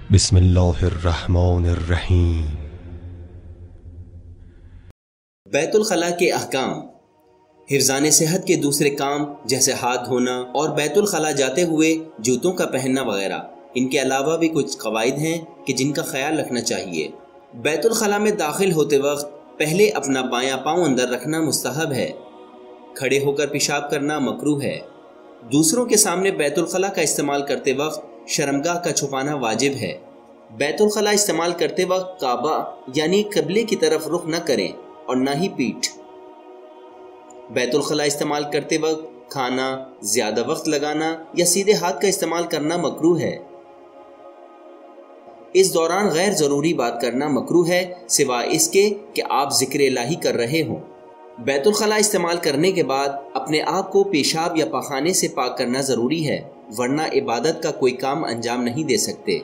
بسم اللہ الرحمن الرحیم۔ بیت الخلاء کے احکام۔ حفظان صحت کے دوسرے کام جیسے ہاتھ دھونا اور بیت الخلاء جاتے ہوئے جوتوں کا پہننا وغیرہ، ان کے علاوہ بھی کچھ قواعد ہیں کہ جن کا خیال رکھنا چاہیے۔ بیت الخلاء میں داخل ہوتے وقت پہلے اپنا بایاں پاؤں اندر رکھنا مستحب ہے۔ کھڑے ہو کر پیشاب کرنا مکروہ ہے۔ دوسروں کے سامنے بیت الخلاء کا استعمال کرتے وقت شرمگاہ کا چھپانا واجب ہے۔ بیت الخلاء استعمال کرتے وقت کعبہ یعنی قبلے کی طرف رخ نہ کریں اور نہ ہی پیٹھ۔ بیت الخلاء استعمال کرتے وقت کھانا، زیادہ وقت لگانا یا سیدھے ہاتھ کا استعمال کرنا مکروہ ہے۔ اس دوران غیر ضروری بات کرنا مکروہ ہے سوائے اس کے کہ آپ ذکر الہی کر رہے ہوں۔ بیت الخلاء استعمال کرنے کے بعد اپنے آپ کو پیشاب یا پاخانے سے پاک کرنا ضروری ہے، ورنہ عبادت کا کوئی کام انجام نہیں دے سکتے۔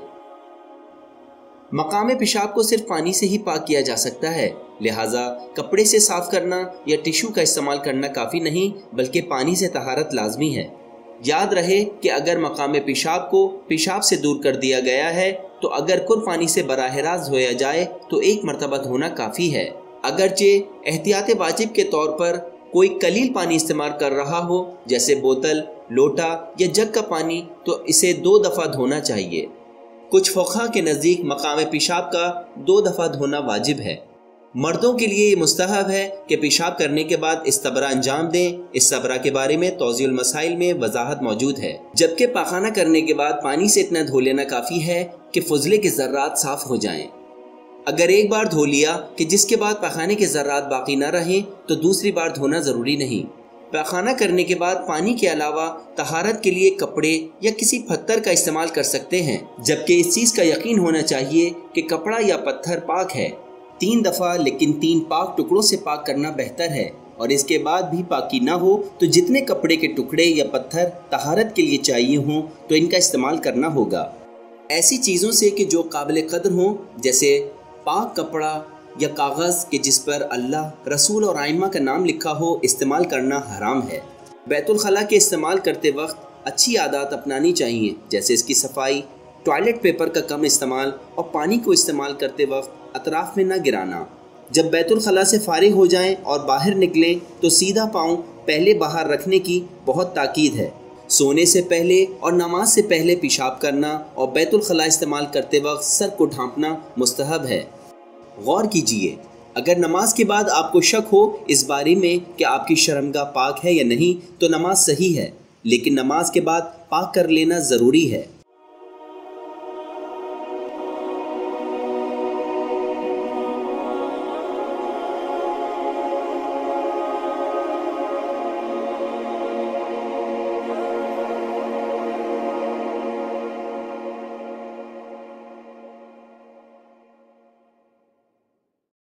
مقام پیشاب کو صرف پانی سے ہی پاک کیا جا سکتا ہے، لہٰذا کپڑے سے صاف کرنا یا ٹشو کا استعمال کرنا کافی نہیں بلکہ پانی سے طہارت لازمی ہے۔ یاد رہے کہ اگر مقام پیشاب کو پیشاب سے دور کر دیا گیا ہے تو اگر کل پانی سے براہ راست دھویا جائے تو ایک مرتبہ دھونا کافی ہے۔ اگرچہ احتیاط واجب کے طور پر کوئی قلیل پانی استعمال کر رہا ہو جیسے بوتل، لوٹا یا جگ کا پانی تو اسے 2 دفعہ دھونا چاہیے۔ کچھ فقہا کے نزدیک مقام پیشاب کا 2 دفعہ دھونا واجب ہے۔ مردوں کے لیے یہ مستحب ہے کہ پیشاب کرنے کے بعد استبرا انجام دیں۔ استبرا کے بارے میں توضیح المسائل میں وضاحت موجود ہے، جبکہ پاخانہ کرنے کے بعد پانی سے اتنا دھو لینا کافی ہے کہ فضلے کے ذرات صاف ہو جائیں۔ اگر ایک بار دھو لیا کہ جس کے بعد پاخانے کے ذرات باقی نہ رہیں تو دوسری بار دھونا ضروری نہیں۔ پاخانہ کرنے کے بعد پانی کے علاوہ طہارت کے لیے کپڑے یا کسی پتھر کا استعمال کر سکتے ہیں، جبکہ اس چیز کا یقین ہونا چاہیے کہ کپڑا یا پتھر پاک ہے۔ 3 دفعہ لیکن 3 پاک ٹکڑوں سے پاک کرنا بہتر ہے، اور اس کے بعد بھی پاکی نہ ہو تو جتنے کپڑے کے ٹکڑے یا پتھر طہارت کے لیے چاہیے ہوں تو ان کا استعمال کرنا ہوگا۔ ایسی چیزوں سے کہ جو قابل قدر ہوں جیسے پاک کپڑا یا کاغذ کہ جس پر اللہ، رسول اور ائمہ کا نام لکھا ہو، استعمال کرنا حرام ہے۔ بیت الخلاء کے استعمال کرتے وقت اچھی عادات اپنانی چاہیے جیسے اس کی صفائی، ٹوائلٹ پیپر کا کم استعمال اور پانی کو استعمال کرتے وقت اطراف میں نہ گرانا۔ جب بیت الخلاء سے فارغ ہو جائیں اور باہر نکلیں تو سیدھا پاؤں پہلے باہر رکھنے کی بہت تاکید ہے۔ سونے سے پہلے اور نماز سے پہلے پیشاب کرنا اور بیت الخلاء استعمال کرتے وقت سر کو ڈھانپنا مستحب ہے۔ غور کیجئے، اگر نماز کے بعد آپ کو شک ہو اس بارے میں کہ آپ کی شرمگاہ پاک ہے یا نہیں تو نماز صحیح ہے، لیکن نماز کے بعد پاک کر لینا ضروری ہے۔